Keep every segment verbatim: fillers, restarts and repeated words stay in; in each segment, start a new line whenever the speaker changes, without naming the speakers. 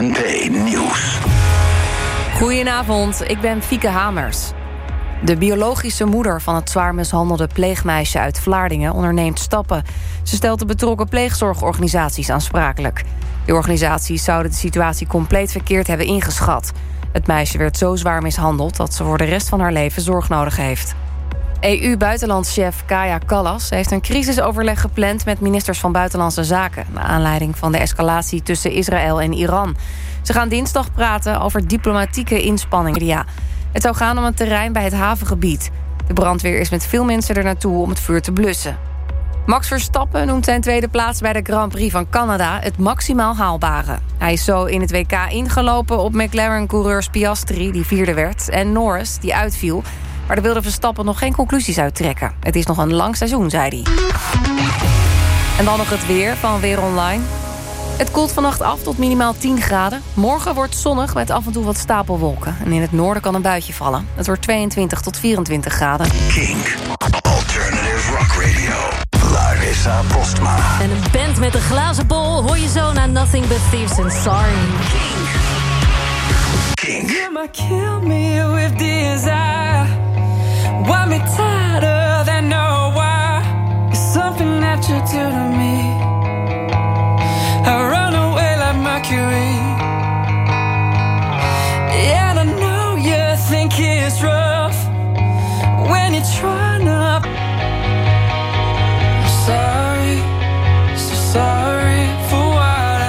N P Nieuws.
Goedenavond, ik ben Fieke Hamers. De biologische moeder van het zwaar mishandelde pleegmeisje uit Vlaardingen onderneemt stappen. Ze stelt de betrokken pleegzorgorganisaties aansprakelijk. De organisaties zouden de situatie compleet verkeerd hebben ingeschat. Het meisje werd zo zwaar mishandeld dat ze voor de rest van haar leven zorg nodig heeft. E U-buitenlandschef Kaja Kallas heeft een crisisoverleg gepland met ministers van Buitenlandse Zaken, naar aanleiding van de escalatie tussen Israël en Iran. Ze gaan dinsdag praten over diplomatieke inspanningen. Ja, het zou gaan om een terrein bij het havengebied. De brandweer is met veel mensen er naartoe om het vuur te blussen. Max Verstappen noemt zijn tweede plaats bij de Grand Prix van Canada het maximaal haalbare. Hij is zo in het W K ingelopen op McLaren-coureurs Piastri, die vierde werd, en Norris, die uitviel. Maar daar wilde Verstappen nog geen conclusies uittrekken. Het is nog een lang seizoen, zei hij. En dan nog het weer van Weer Online. Het koelt vannacht af tot minimaal tien graden. Morgen wordt zonnig met af en toe wat stapelwolken. En in het noorden kan een buitje vallen. Het wordt tweeëntwintig tot vierentwintig graden.
Kink. Alternative Rock Radio. Larissa Postma.
En een band met een glazen bol hoor je zo naar Nothing But Thieves and Sorry.
Kink.
You might kill me with desire. Want me tighter than no why. It's something that you do to me. I run away like Mercury. Yeah, I know you think it's rough when you're trying to. Sorry, so sorry for what I.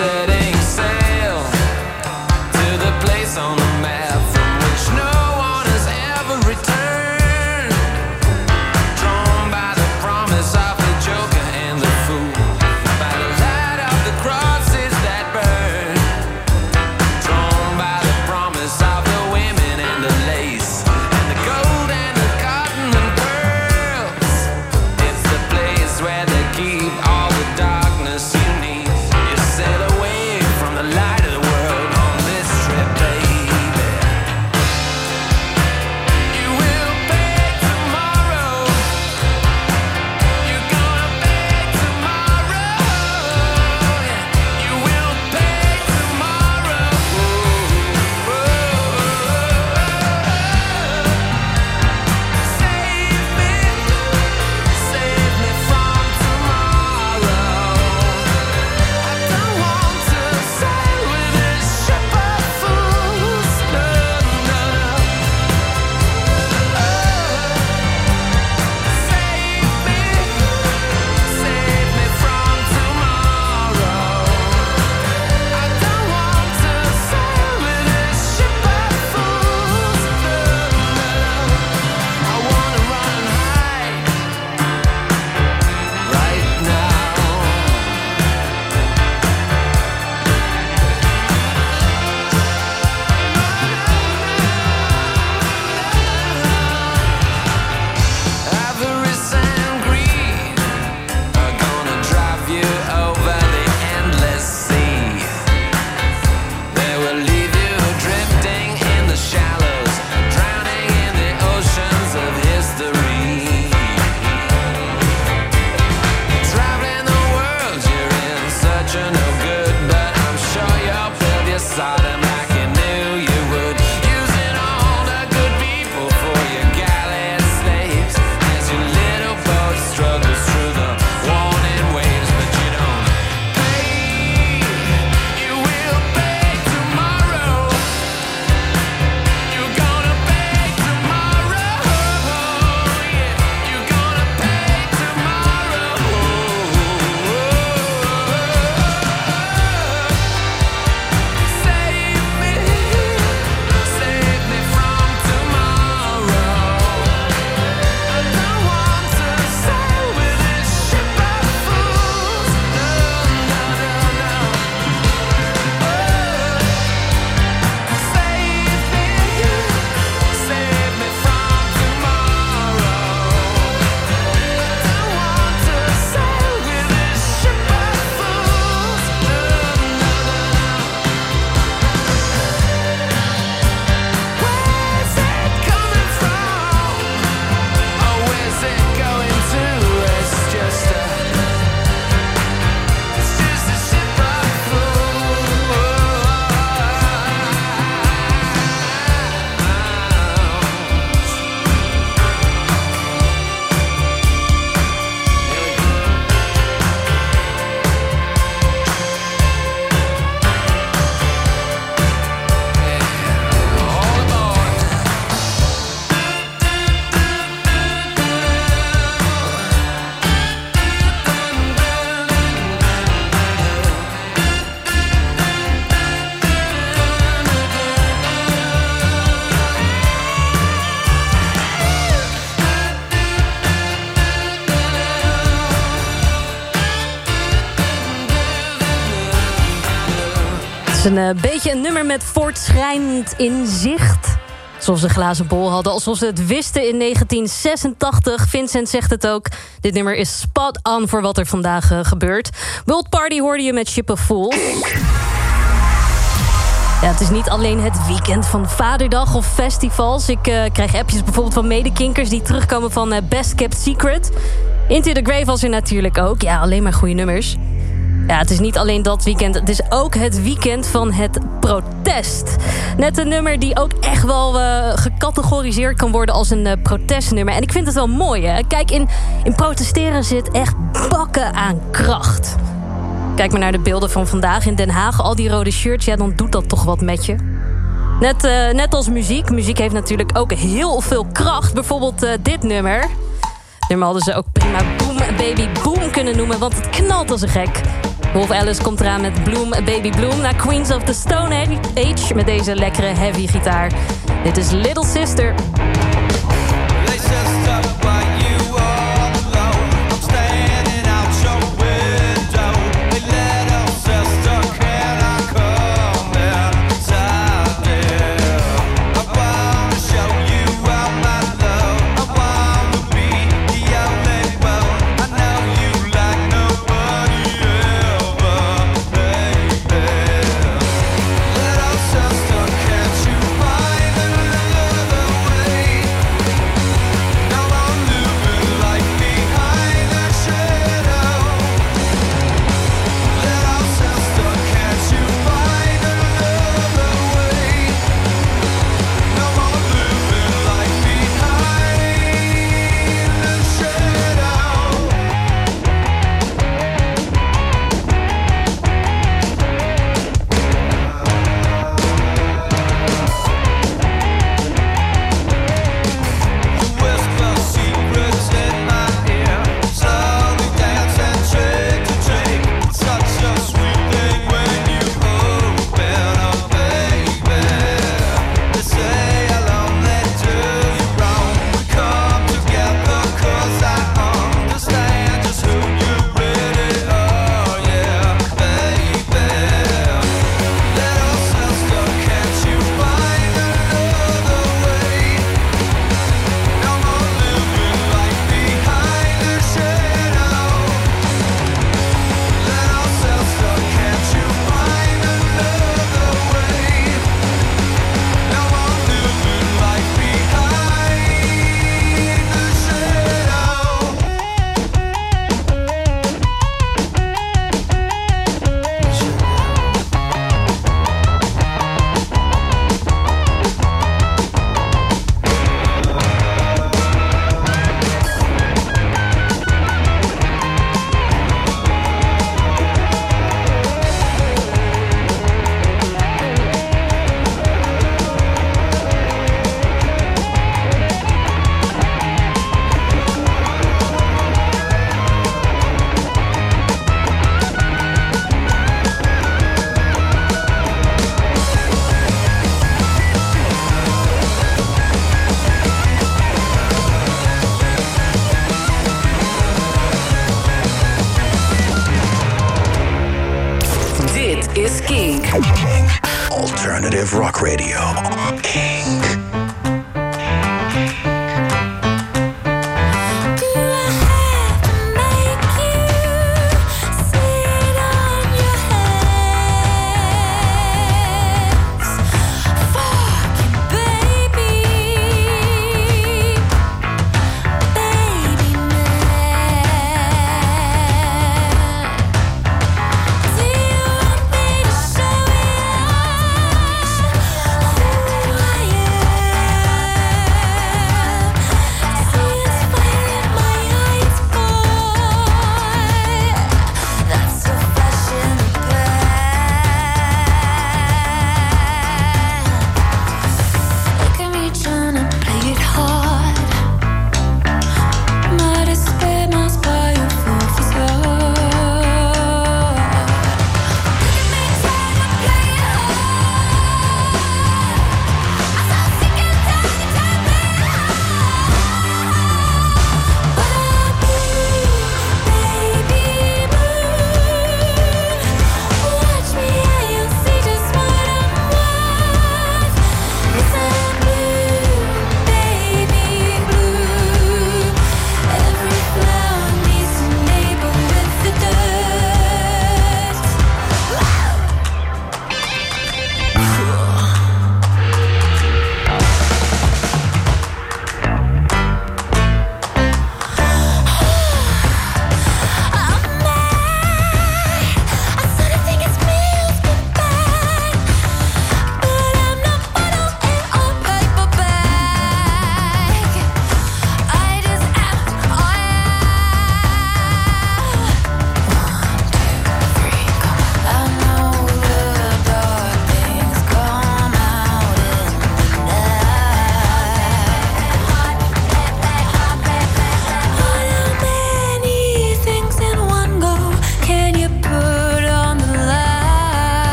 setting sail to the place on the map from which no one has ever returned, drawn by the promise of the joker and the fool, by the light of the crosses that burn, drawn by the promise of the women and the lace and the gold and the cotton and pearls. It's the place where they keep all the darkness you need. You sail away from the light of the world on this trip, baby. You will pay tomorrow. You're gonna pay tomorrow. You will pay tomorrow. Save me, save me from tomorrow. I don't want to sail with this ship of fools. No, no, no. Save me, save me from tomorrow. I don't want to sail with this ship of fools. No, no, no. I wanna run and hide right now. Avarice and greed are gonna drive you over the endless sea. They will leave you drifting in the shallows, drowning in the oceans of history. Traveling the world, you're in search of no good, but I'm sure you'll build your Sodom like you knew you would, using all the good people for your galley slaves as your little boat struggles through the warning waves. But you don't pay. You will pay tomorrow. You're gonna pay tomorrow. Yeah, you're gonna pay tomorrow. Save me, save me from tomorrow. I don't want to sail with this ship of fools. No, no, no, no. Save me, save me from tomorrow. I don't want to sail with this ship of fools. No, no, no, no. Where's it coming from? Oh, where's it going to? It's just a, it's just a ship of fools. All aboard.
Het is een eh, beetje een nummer met voortschrijdend inzicht. Alsof ze een glazen bol hadden, alsof ze het wisten in negentien zesentachtig. Vincent zegt het ook. Dit nummer is spot on voor wat er vandaag eh, gebeurt. World Party hoorde je met Ship of Fools. Ja, het is niet alleen het weekend van Vaderdag of festivals. Ik uh, krijg appjes bijvoorbeeld van medekinkers die terugkomen van uh, Best Kept Secret. Into the Grave was er natuurlijk ook. Ja, alleen maar goede nummers. Ja, het is niet alleen dat weekend. Het is ook het weekend van het protest. Net een nummer die ook echt wel uh, gecategoriseerd kan worden als een uh, protestnummer. En ik vind het wel mooi, hè. Kijk, in, in protesteren zit echt bakken aan kracht. Kijk maar naar de beelden van vandaag in Den Haag. Al die rode shirts, ja, dan doet dat toch wat met je. Net, uh, net als muziek. Muziek heeft natuurlijk ook heel veel kracht. Bijvoorbeeld uh, dit nummer. Dit nummer hadden ze ook prima Boom Baby Boom kunnen noemen, want het knalt als een gek. Wolf Alice komt eraan met Bloom, Baby Bloom. Naar Queens of the Stone Age met deze lekkere heavy gitaar. Dit is Little Sister.
Alternative Rock Radio. Kink.
Yeah.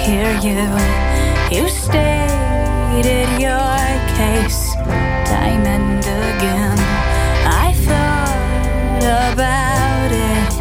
hear you. You stated your case time and again. I thought about it.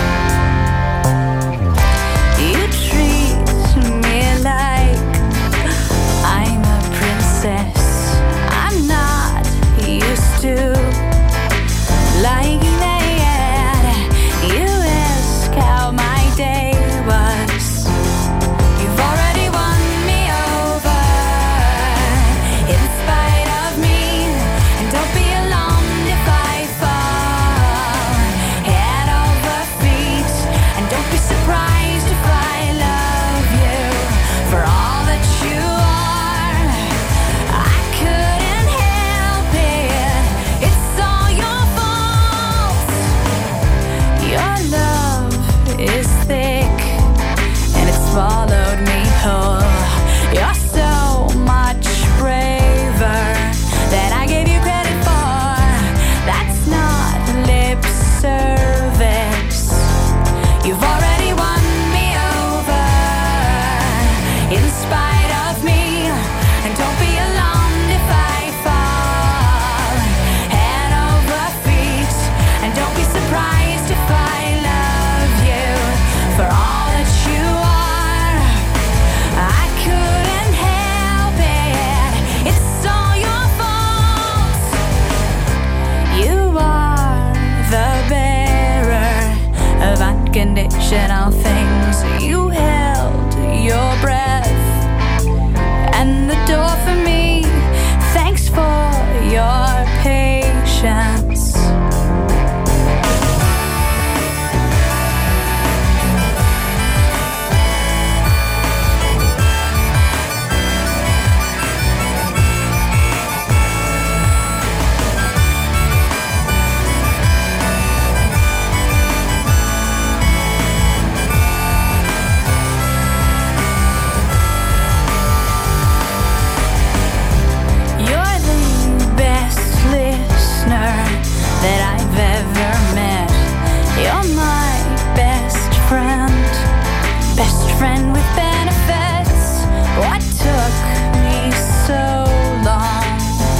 You treat me like I'm a princess. I'm not used to liking that. You ask how my day was. You've already won me over in spite of me. And don't be alarmed if I fall head over feet. And don't be surprised if I love you for all that you are. I couldn't help it. It's all your fault. Your love is thick and it swallowed me whole. You're so much braver than I gave you credit for. That's not lip service. You've already won me over in spite of me. And don't be alarmed if I fall head over feet. And don't be surprised if I love you for all that you are. I couldn't help it. It's all your fault. You are the bearer of unconditional things. You held your breath and the door for me. Thanks for your patience. You're the best listener that I've ever met. You're my best friend, best friend with benefits. What took me so long?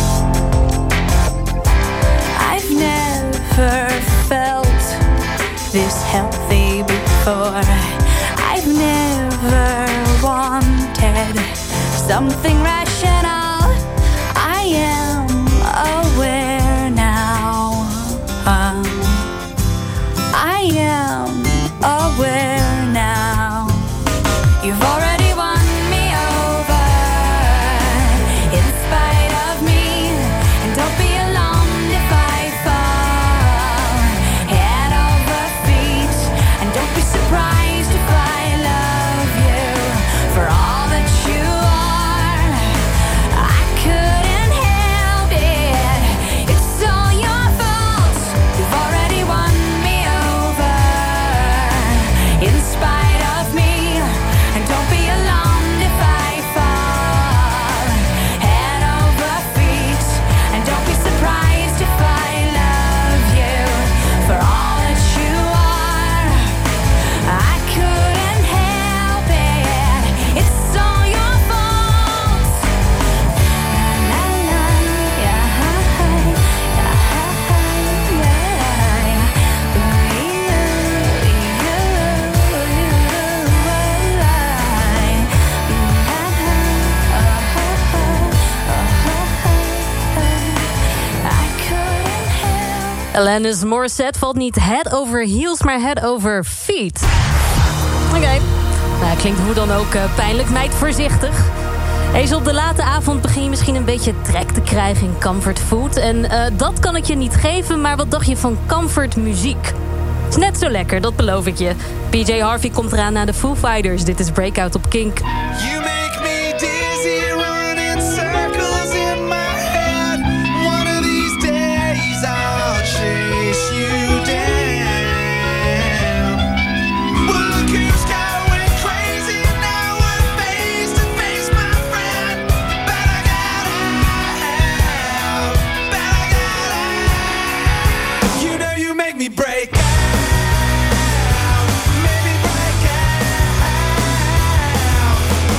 I've never felt this healthy before. I've never wanted something rational. I am aware now. Um, I am aware now. You've already won me over in spite of me. And don't be alarmed if I fall head over feet. And don't be surprised if I love you for all that you are. I couldn't help it. It's all your fault. You've already won me over in spite of me. And don't be alarmed if I fall head over feet. And don't be surprised if I love you for all that you are. I couldn't help it. It's all your fault. La, la, yeah, yeah, I couldn't help.
Alanis Morissette valt niet head over heels, maar head over feet. Oké. Nou, klinkt hoe dan ook uh, pijnlijk. Meid voorzichtig. Eens op de late avond begin je misschien een beetje trek te krijgen in comfort food. En uh, dat kan ik je niet geven, maar wat dacht je van comfort muziek? Is net zo lekker, dat beloof ik je. P J Harvey komt eraan na de Foo Fighters. Dit is Breakout op Kink.
You make me dizzy, running circles in my head. One of these days I'll chase you down. Well, look who's going crazy now. We're face to face, my friend. But I gotta have, but I gotta have. You know you make me break out. Make me break out.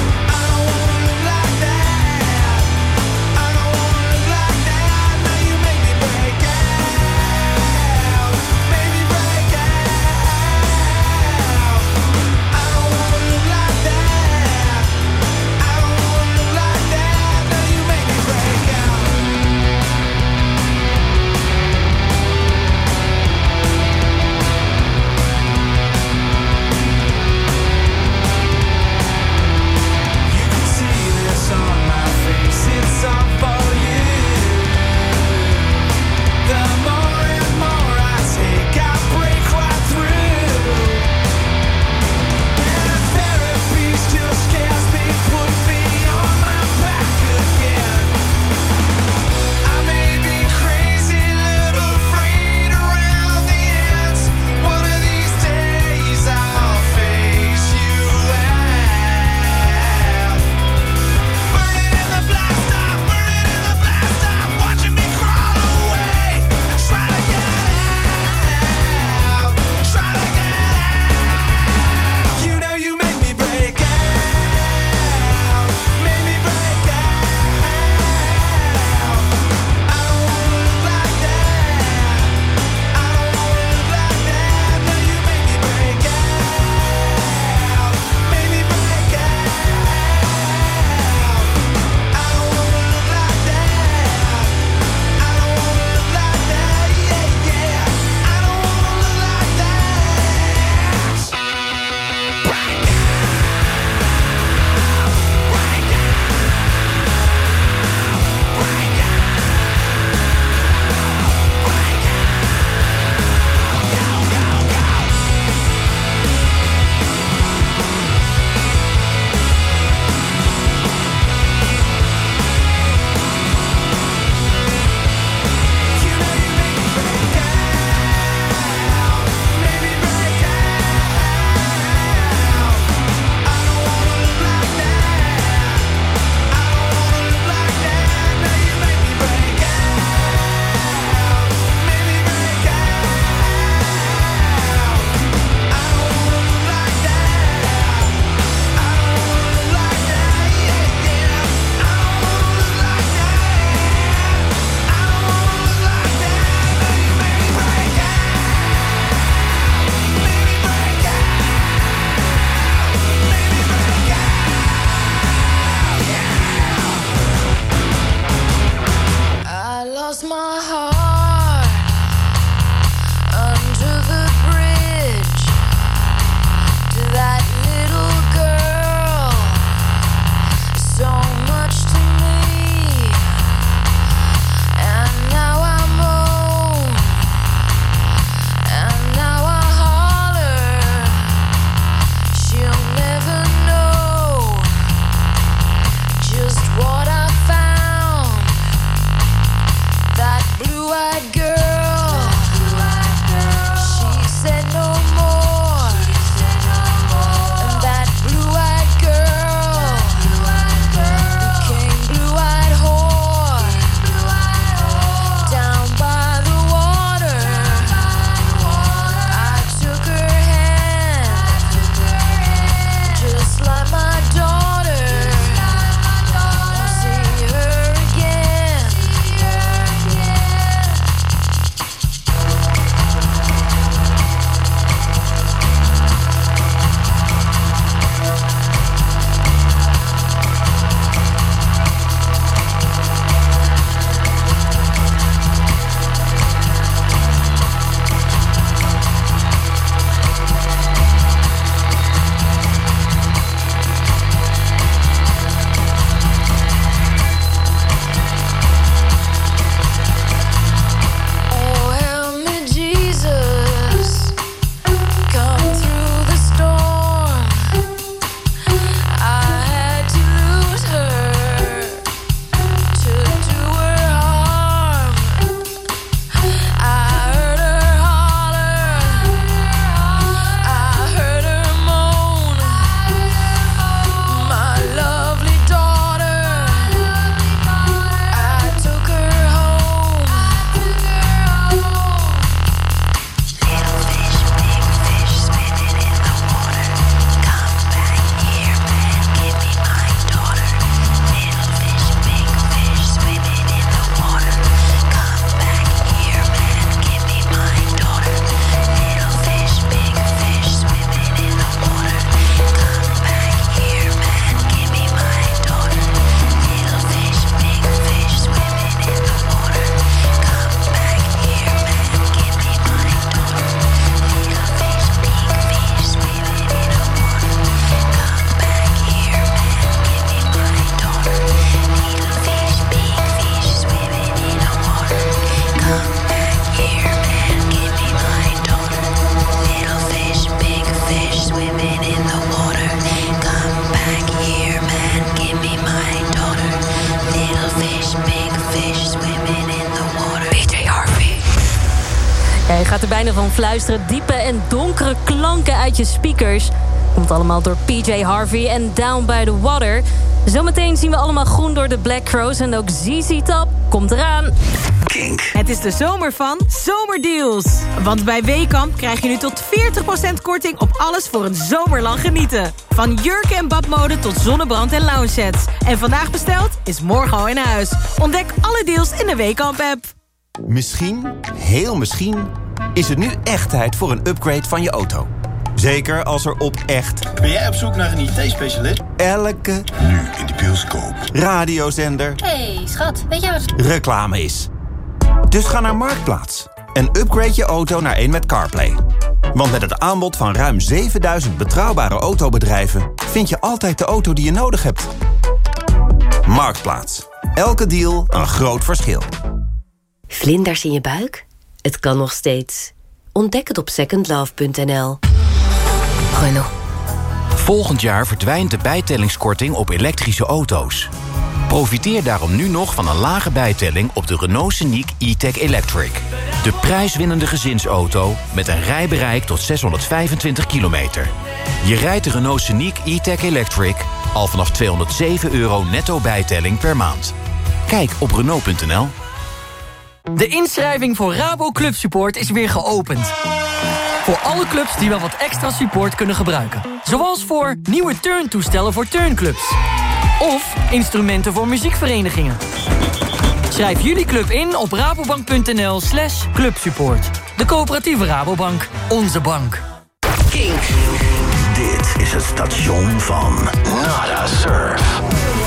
Ja, je gaat er bijna van fluisteren. Diepe en donkere klanken uit je speakers. Komt allemaal door P J Harvey en Down by the Water. Zometeen zien we allemaal groen door de Black Crowes. En ook Z Z Top komt eraan.
Kink.
Het is de zomer van Zomerdeals. Want bij Weekamp krijg je nu tot veertig procent korting op alles voor een zomerlang genieten. Van jurken en badmode tot zonnebrand en lounge sets. En vandaag besteld is morgen al in huis. Ontdek alle deals in de Weekamp-app.
Misschien, heel misschien, is het nu echt tijd voor een upgrade van je auto. Zeker als er op echt...
Ben jij op zoek naar een I T-specialist?
Elke...
Nu in de bioscoop.
Radiozender...
Hey, schat, weet jij wat...
reclame is. Dus ga naar Marktplaats en upgrade je auto naar een met CarPlay. Want met het aanbod van ruim zevenduizend betrouwbare autobedrijven... vind je altijd de auto die je nodig hebt. Marktplaats. Elke deal een groot verschil.
Vlinders in je buik? Het kan nog steeds. Ontdek het op second love punt n l. Renault.
Volgend jaar verdwijnt de bijtellingskorting op elektrische auto's. Profiteer daarom nu nog van een lage bijtelling op de Renault Scenic E-Tech Electric. De prijswinnende gezinsauto met een rijbereik tot zeshonderdvijfentwintig kilometer. Je rijdt de Renault Scenic E-Tech Electric al vanaf tweehonderdzeven euro netto bijtelling per maand. Kijk op Renault punt n l.
De inschrijving voor Rabo Club Support is weer geopend. Voor alle clubs die wel wat extra support kunnen gebruiken. Zoals voor nieuwe turntoestellen voor turnclubs. Of instrumenten voor muziekverenigingen. Schrijf jullie club in op rabobank punt n l slash clubsupport. De coöperatieve Rabobank. Onze bank.
Kink. Dit is het station van Nada Surf.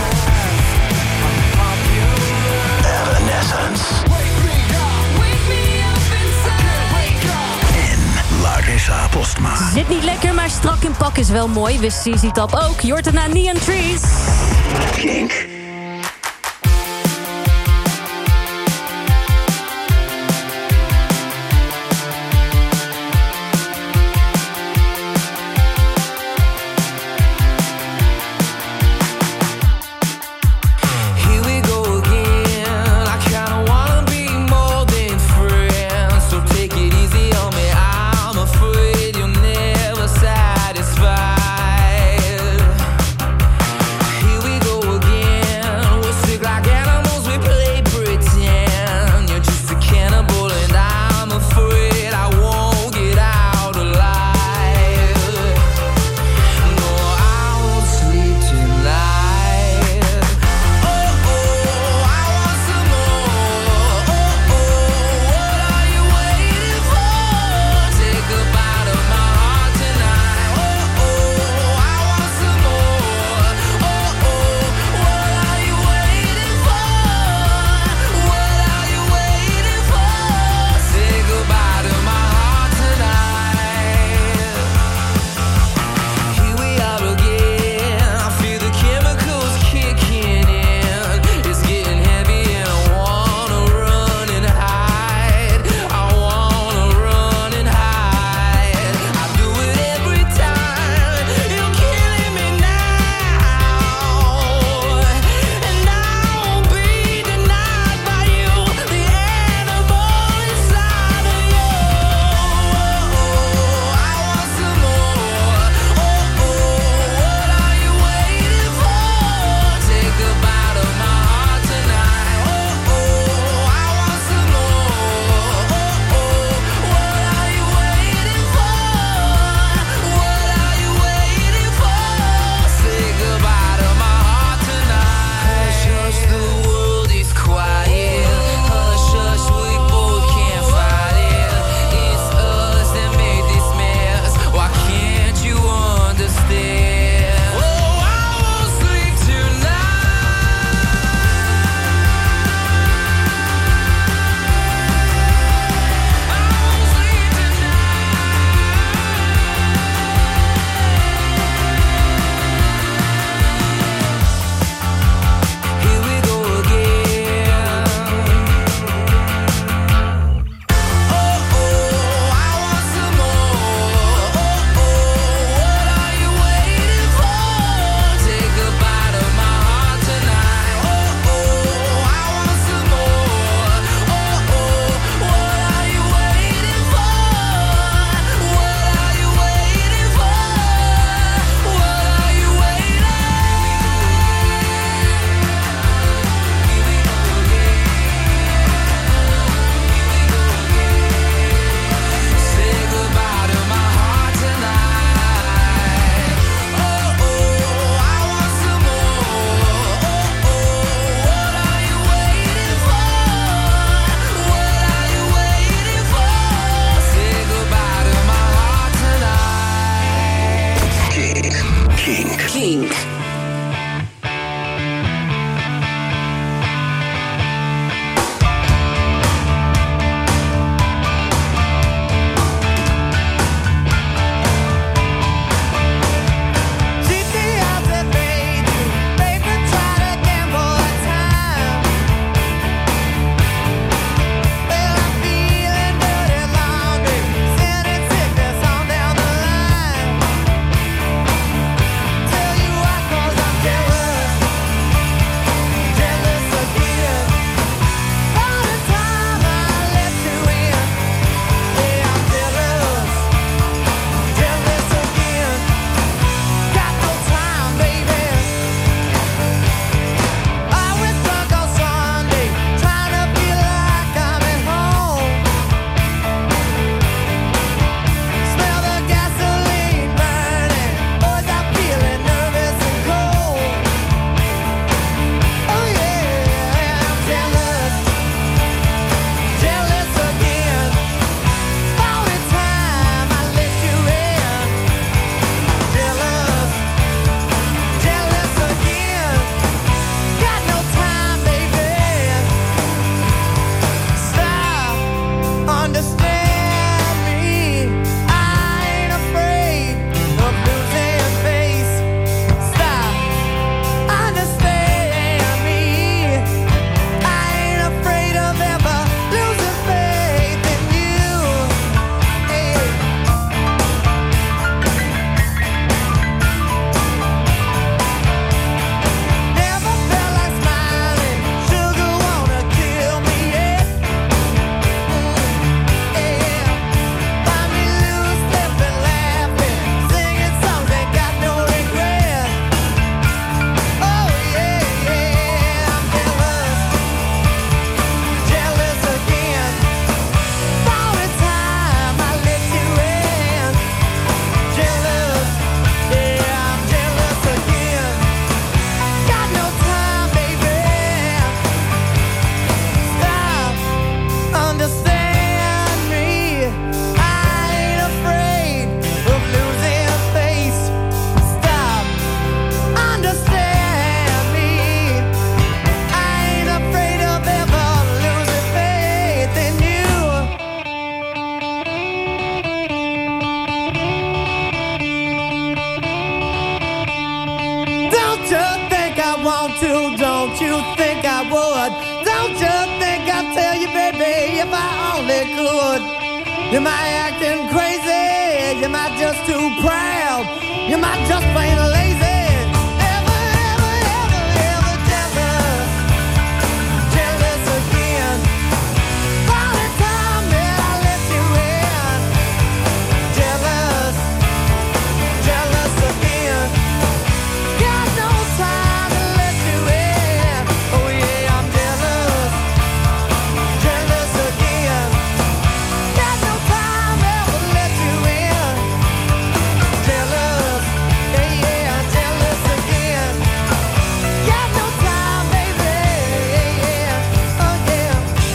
Evanescence. En Larissa Postma.
Zit niet lekker, maar strak in pak is wel mooi. Wist Z Z Top ook. Je hoort het naar Neon Trees.
Kink.
Here we go again.
you, don't you think I would? Don't you think I'd tell you, baby, if I only could? You might acting crazy, you might just too proud, you might just plain lazy. Ever, ever, ever, ever jealous, jealous again. Only time that I let you in. Jealous, jealous again. Got no time to let you in. Oh yeah, I'm jealous, jealous again. Got no time ever to let you in. Jealous, yeah, yeah, jealous again. Got no time, baby, yeah, yeah, oh yeah.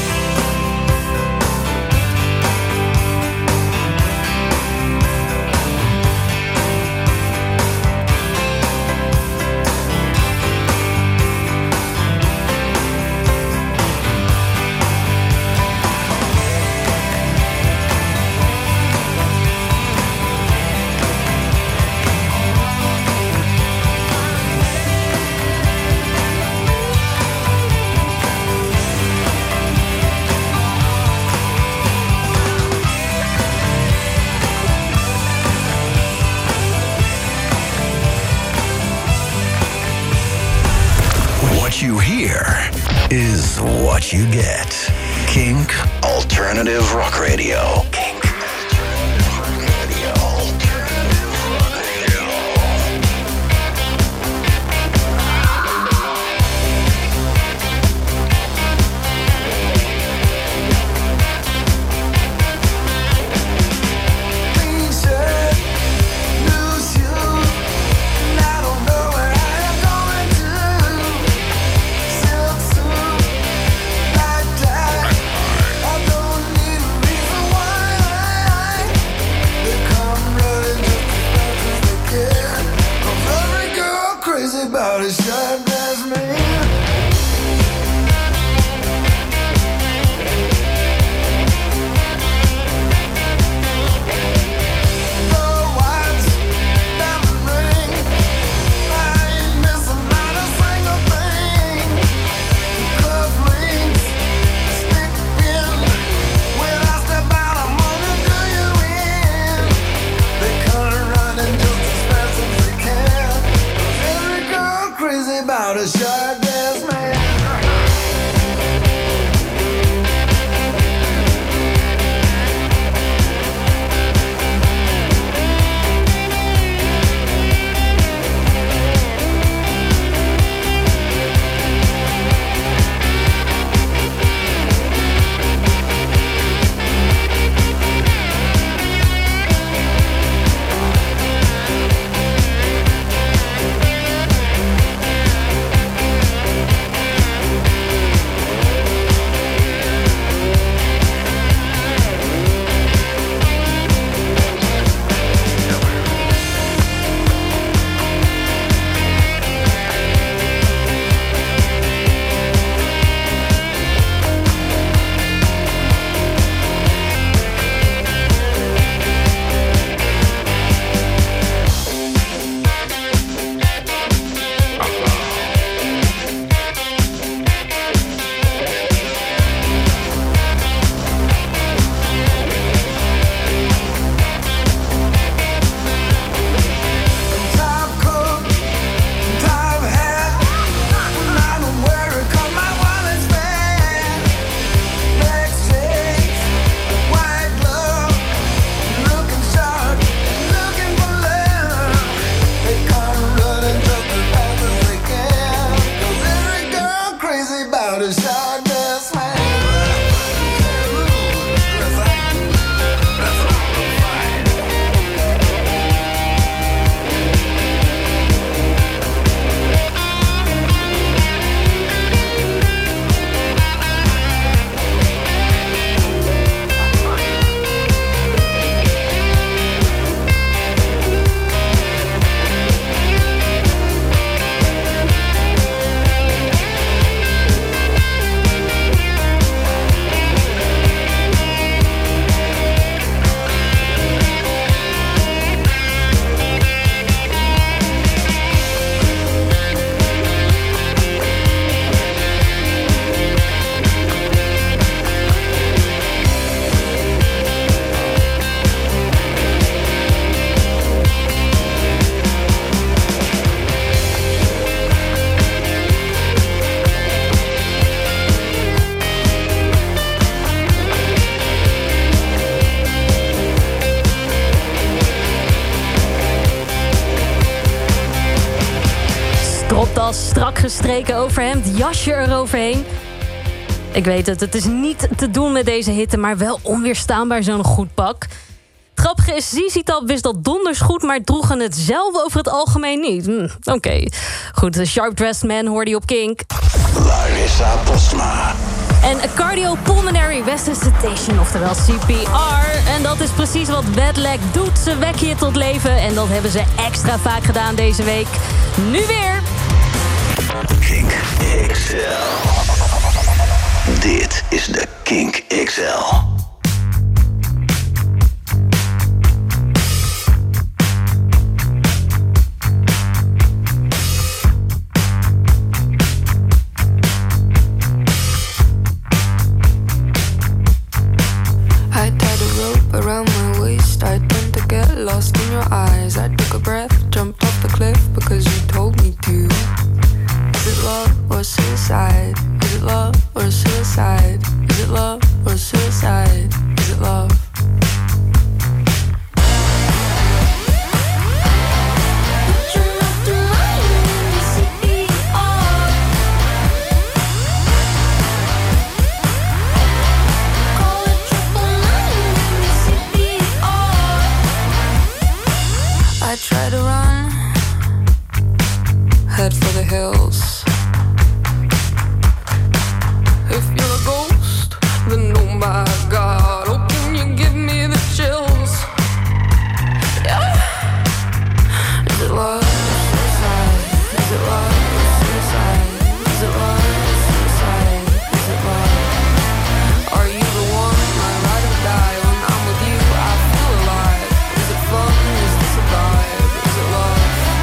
What you hear is what you get. Kink Alternative Rock Radio. Kink.
I don't need a reason why
strak gestreken overhemd, jasje eroverheen. Ik weet het, het is niet te doen met deze hitte, maar wel onweerstaanbaar zo'n goed pak. Het grappige is, Z Z Top wist dat donders goed, maar droegen het zelf over het algemeen niet. Hm, Oké. Okay. Goed, de Sharp Dressed Man hoorde je op Kink.
Larissa Postma.
En cardiopulmonary resuscitation, oftewel C P R. En dat is precies wat Bedlag doet. Ze wekken je tot leven en dat hebben ze extra vaak gedaan deze week. Nu weer.
Kink X L. Dit is de Kink X L.
Around my waist, I tend to get lost in your eyes. I took a breath, jumped off the cliff because you told me to. Is it love or suicide? Is it love or suicide? Is it love or suicide? Is it love? I try to run, head for the hills. If you're a ghost, then oh my God, oh can you give me the chills? Yeah. Is it love or suicide? Is it love or suicide? Is it love or suicide? Is it love? Are you the one, my ride or die? When I'm with you, I feel alive. Is it fun? Is this a vibe? Is it love?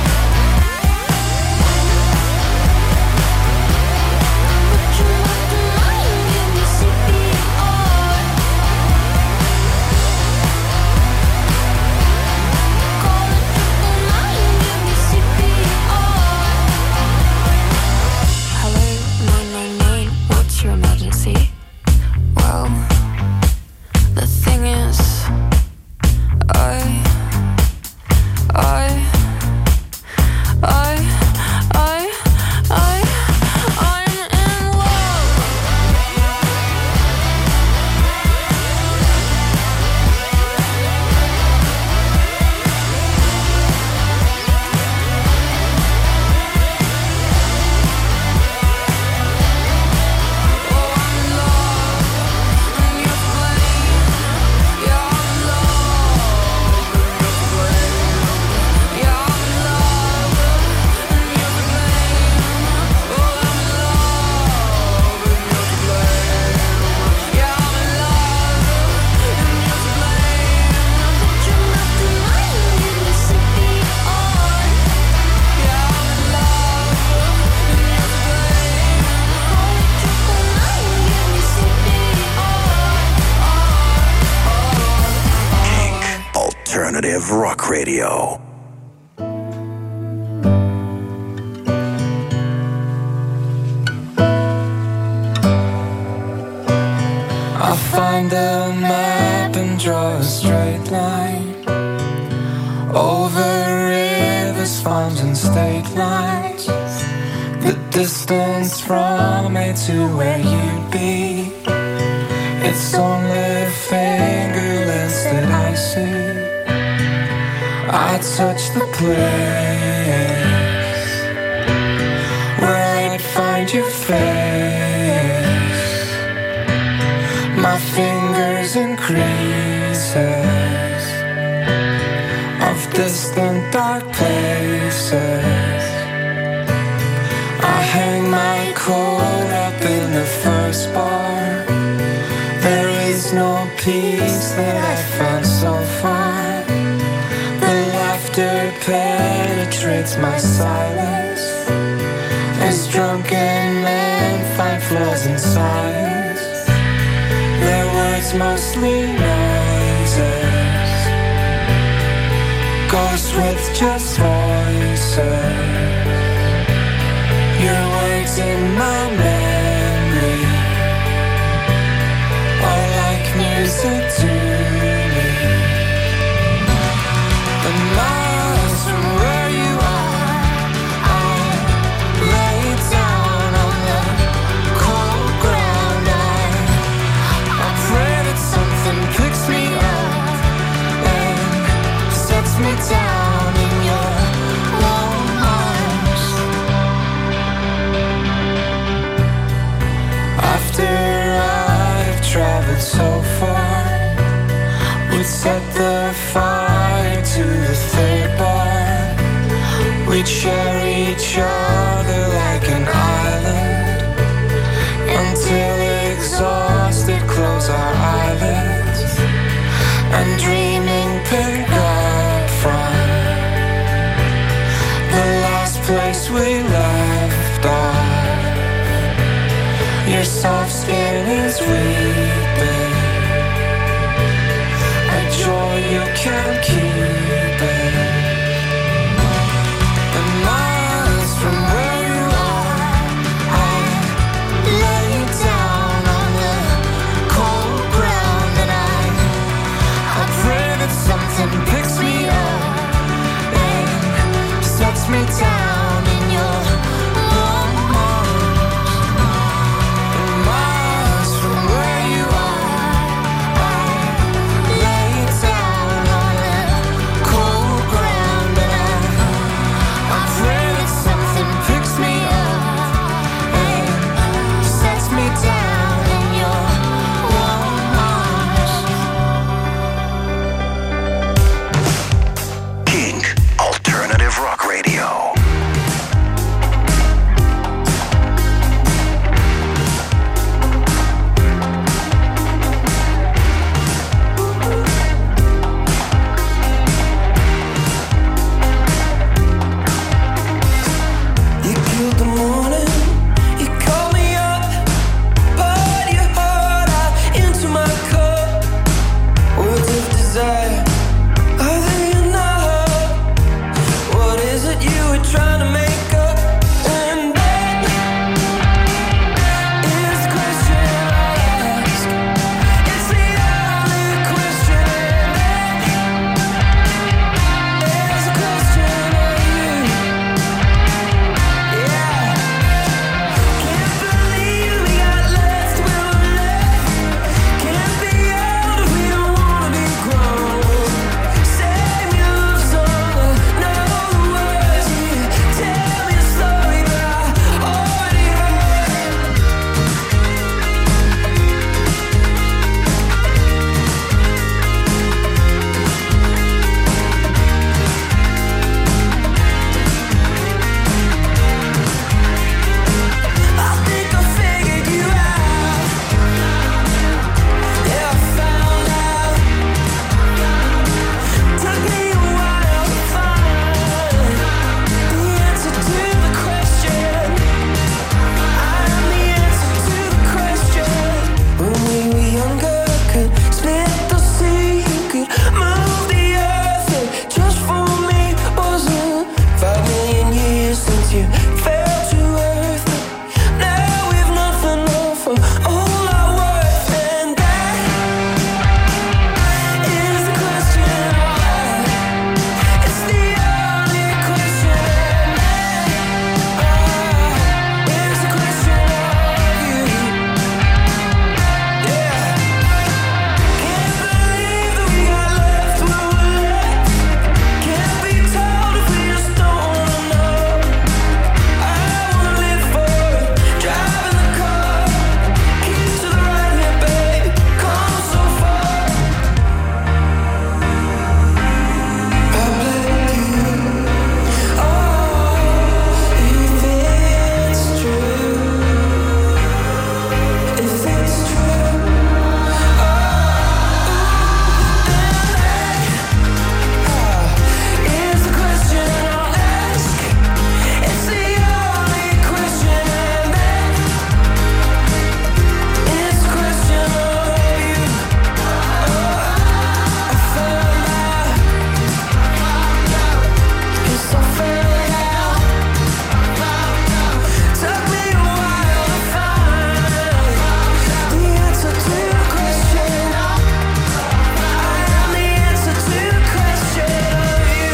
Alternative Rock Radio.
I'll find a map and draw a straight line over rivers, farms and state lines. The distance from me to where you'd be, it's only fingerless that I see. I touch the place where I'd find your face. My fingers in creases of distant dark places. I hang my coat up in the first bar. There is no peace that I found so far. The laughter penetrates my silence as drunken men find flaws in science. Their words mostly noises, ghosts with just voices. Your words in my memory are like music to me. The miles from where you are, I lay but so far we'd set the fire to the third bar. We'd share each other like an island until exhausted close our eyelids and dreaming pick up from the last place we left off. Your soft skin is weeping, a joy you can't keep it. And miles from where you are, I lay down on the cold ground, and I, I pray that something picks me up and sets me down in your warm arms. And miles from where you are, I lay down on the cold ground, and I, I pray that something picks me up and sets me down in your warm arms.
Kink Alternative Rock Radio.
You killed the morning, you called me up, poured your heart out into my cup. Words of desire, are they enough? What is it you were trying to make up? And that is the question I ask. It's the only question that is a question of you. Yeah. Can't believe we got left where we're left. Can't be old if we don't wanna be grown. Sing me a love song, I know the words. Yeah. Tell me a story that I already heard. I think I figured you out. Yeah, I found out. Took me a while to find the answer to the question. I am the answer to the question. When we were younger, could split the sea, could move the earth, and just for me wasn't five million years since you fell to earth. Now we've nothing left for all our worth, and that is the question why. It's the only question that is the question of you. Yeah. Can't believe that we got left where we're left. Can't be told if we just don't wanna know. I wanna live for it, driving the car. Keep to the right here, baby, come so far. I blame you. Oh, if it's true, if it's true, is the question I'll ask. It's the only question that is the question of you. I found out, yes, I found out. Took me a while to find the answer to the question. I am the answer to the question of you.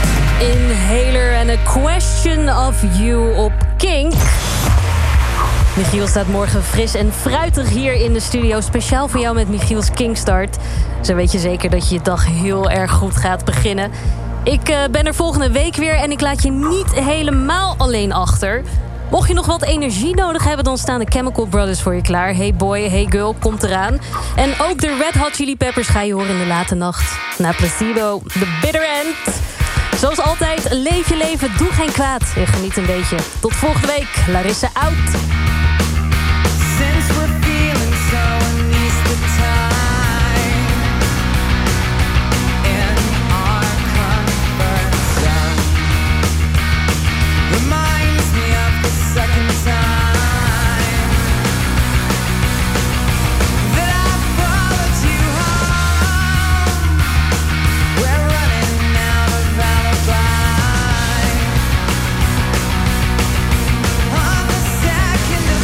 Inhaler en A Question of You op Kink. Michiel staat morgen fris en fruitig hier in de studio. Speciaal voor jou met Michiels Kingstart. Zo weet je zeker dat je je dag heel erg goed gaat beginnen. Ik uh, ben er volgende week weer en ik laat je niet helemaal alleen achter. Mocht je nog wat energie nodig hebben, dan staan de Chemical Brothers voor je klaar. Hey boy, hey girl, komt eraan. En ook de Red Hot Chili Peppers ga je horen in de late nacht. Na Placebo, The Bitter End. Zoals altijd, leef je leven, doe geen kwaad. En geniet een beetje. Tot volgende week. Larissa out.
Since we're feeling so uneasy the time in our comfort zone reminds me of the second time that I followed you home. We're running out of alibi on the second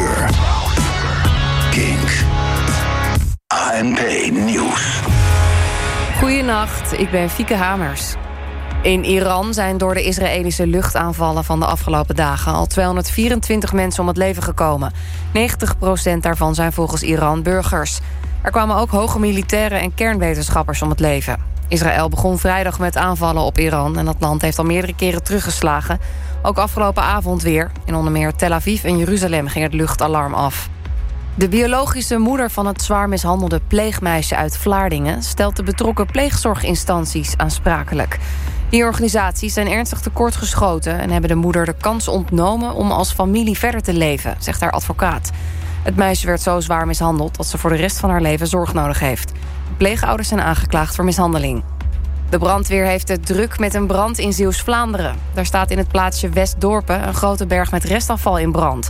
uur. Kink. A N P Nieuws.
Goedenacht, ik ben Fieke Hamers. In Iran zijn door de Israëlische luchtaanvallen van de afgelopen dagen al tweehonderdvierentwintig mensen om het leven gekomen. negentig procent daarvan zijn volgens Iran burgers. Er kwamen ook hoge militairen en kernwetenschappers om het leven. Israël begon vrijdag met aanvallen op Iran en dat land heeft al meerdere keren teruggeslagen. Ook afgelopen avond weer. In onder meer Tel Aviv en Jeruzalem ging het luchtalarm af. De biologische moeder van het zwaar mishandelde pleegmeisje uit Vlaardingen stelt de betrokken pleegzorginstanties aansprakelijk. Die organisaties zijn ernstig tekortgeschoten en hebben de moeder de kans ontnomen om als familie verder te leven, zegt haar advocaat. Het meisje werd zo zwaar mishandeld dat ze voor de rest van haar leven zorg nodig heeft. De pleegouders zijn aangeklaagd voor mishandeling. De brandweer heeft het druk met een brand in Zeeuws-Vlaanderen. Daar staat in het plaatsje Westdorpen een grote berg met restafval in brand.